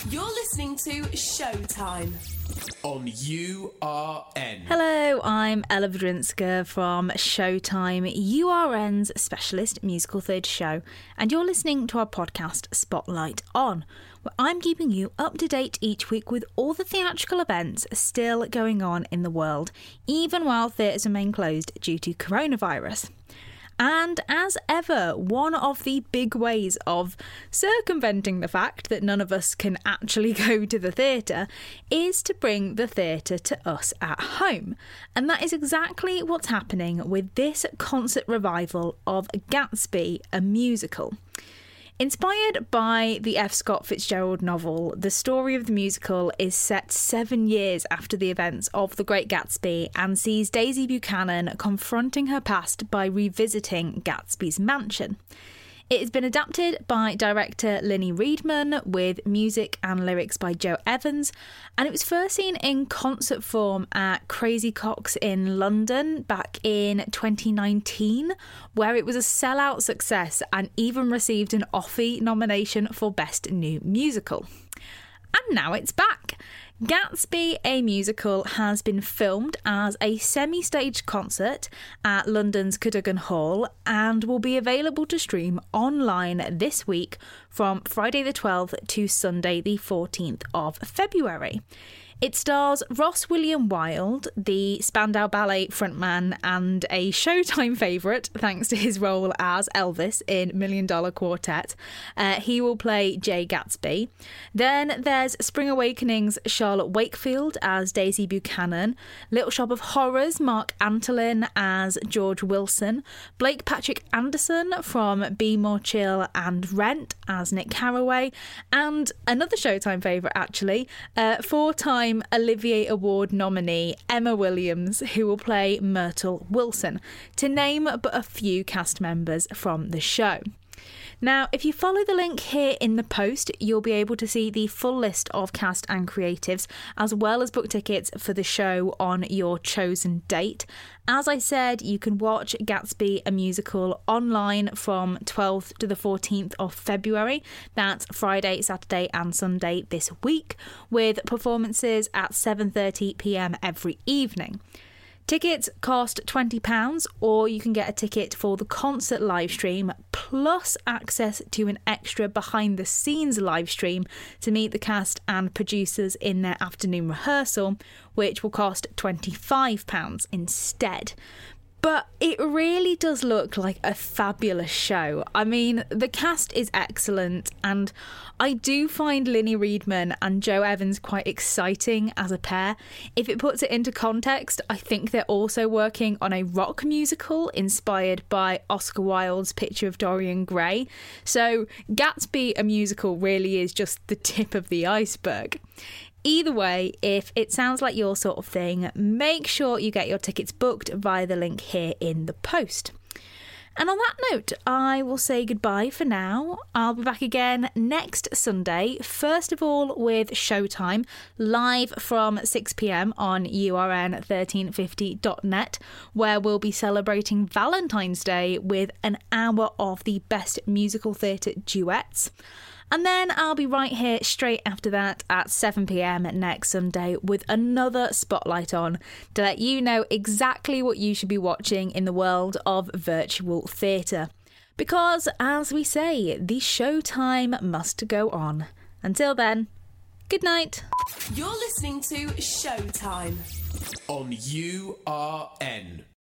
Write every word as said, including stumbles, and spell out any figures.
You're listening to Showtime on U R N. Hello, I'm Ella Vidrinska from Showtime, U R N's specialist musical theatre show, and you're listening to our podcast Spotlight On, where I'm keeping you up to date each week with all the theatrical events still going on in the world, even while theatres remain closed due to coronavirus. And as ever, one of the big ways of circumventing the fact that none of us can actually go to the theatre is to bring the theatre to us at home. And that is exactly what's happening with this concert revival of Gatsby, a musical. Inspired by the F. Scott Fitzgerald novel, the story of the musical is set seven years after the events of The Great Gatsby and sees Daisy Buchanan confronting her past by revisiting Gatsby's mansion. It has been adapted by director Linny Riedman with music and lyrics by Joe Evans, and it was first seen in concert form at Crazy Coqs in London back in twenty nineteen, where it was a sellout success and even received an Offie nomination for Best New Musical. And now it's back. Gatsby, a musical, has been filmed as a semi-staged concert at London's Cadogan Hall and will be available to stream online this week from Friday the twelfth to Sunday the fourteenth of February. It stars Ross William Wilde, the Spandau Ballet frontman and a Showtime favourite thanks to his role as Elvis in Million Dollar Quartet. Uh, he will play Jay Gatsby. Then there's Spring Awakening's Charlotte Wakefield as Daisy Buchanan, Little Shop of Horrors' Mark Antolin as George Wilson, Blake Patrick Anderson from Be More Chill and Rent as Nick Carraway, and another Showtime favourite actually, uh, four-time Olivier Award nominee Emma Williams, who will play Myrtle Wilson, to name but a few cast members from the show. Now, if you follow the link here in the post, you'll be able to see the full list of cast and creatives, as well as book tickets for the show on your chosen date. As I said, you can watch Gatsby, a musical, online from twelfth to the fourteenth of February. That's Friday, Saturday and Sunday this week, with performances at seven thirty p m every evening. Tickets cost twenty pounds, or you can get a ticket for the concert live stream plus access to an extra behind the scenes live stream to meet the cast and producers in their afternoon rehearsal, which will cost twenty-five pounds instead. But it really does look like a fabulous show. I mean, the cast is excellent, and I do find Linny Riedman and Joe Evans quite exciting as a pair. If it puts it into context, I think they're also working on a rock musical inspired by Oscar Wilde's Picture of Dorian Gray. So Gatsby, a musical, really is just the tip of the iceberg. Either way, if it sounds like your sort of thing, make sure you get your tickets booked via the link here in the post. And on that note, I will say goodbye for now. I'll be back again next Sunday, first of all with Showtime, live from six p m on U R N thirteen fifty dot net, where we'll be celebrating Valentine's Day with an hour of the best musical theatre duets. And then I'll be right here straight after that at seven p m next Sunday with another Spotlight On to let you know exactly what you should be watching in the world of virtual theatre. Because, as we say, the showtime must go on. Until then, good night. You're listening to Showtime on U R N.